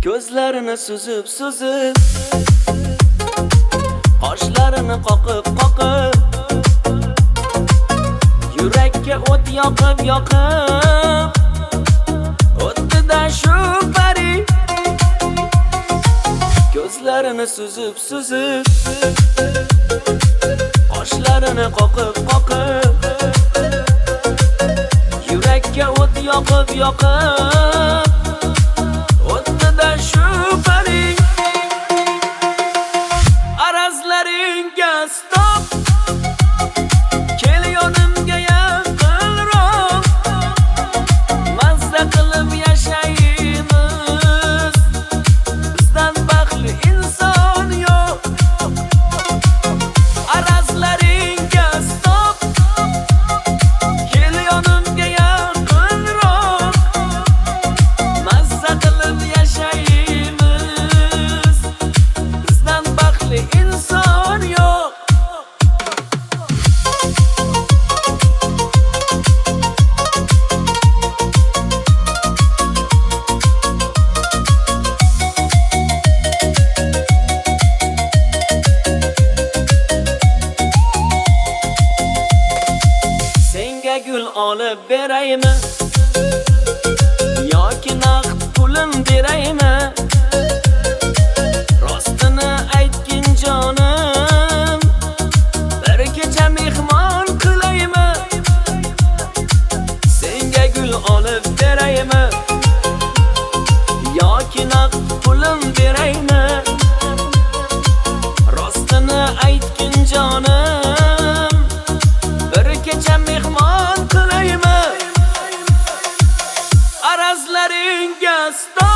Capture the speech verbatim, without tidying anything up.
Ko'zlarini suzib suzib, qoshlarini qoqib qoqib, yurakka o't yoqib yoqib, o'tida shu pari. Ko'zlarini suzib suzib, qoshlarini qoqib qoqib, yurakka o't yoqib yoqib, o'tida shu pari. Arazlaringga stop, kel yonimga yaqinroq, mazza qilib yashaymiz, bizdan baxtli inson yo'q. Arazlaringga stop, kel yonimga yaqinroq, mazza qilib yashaymiz, bizdan baxtli inson yo'q. Senga gul olib beraymi yoki naqd pulim beraymi? Rostini aytgin jonim, bir kecha mehmon qilaymi? Senga gul olib beraymi yoki naqd pulim beraymi? Rostini aytgin jonim, bir kecha mehmon qilaymi? Arazlaringga stop.